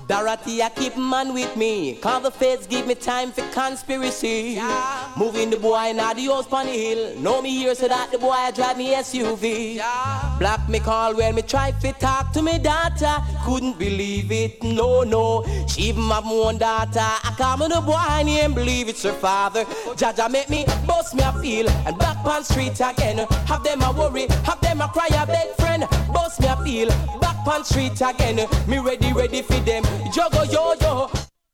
Dorothy, I keep man with me. Call the feds, give me time for conspiracy. Yeah. Moving the boy now the house on the hill. Know me here so that the boy I drive me SUV. Yeah. Black me call when me try to talk to me daughter. Couldn't believe it, no. She even have my own daughter. I call me the boy and he ain't believe it's her father. Jaja make me bust me a feel and back on street again. Have them a worry, have them a cry a beg friend. Bust me a feel, back on street again. Me ready for them. Jogo yo.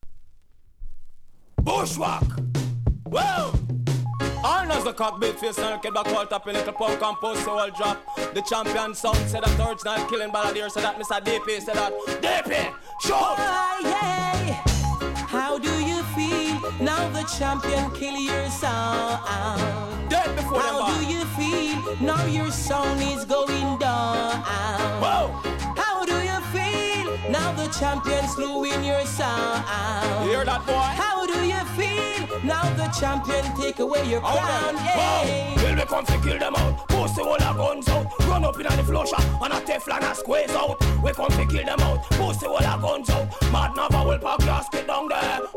Bushwhack. Whoa. Arnold's the cockpit face and get back all top in little punk and post so all drop. The champion sound said that original killing balladeer said that Mr. DP said that DP shout. Oh, yeah. How do you feel now the champion kill your sound? Dead before how do you feel now your sound is going down? Whoa. How do you feel now the champion slew in your sound? You hear that, boy? How do you feel now the champion take away your crown? Hey. Will we come to kill them out? Post the whole of guns out. Run up in the floor shop and a Teflon and squeeze out. We come to kill them out. Post the whole of guns out. Mad Nava will park your spit down there.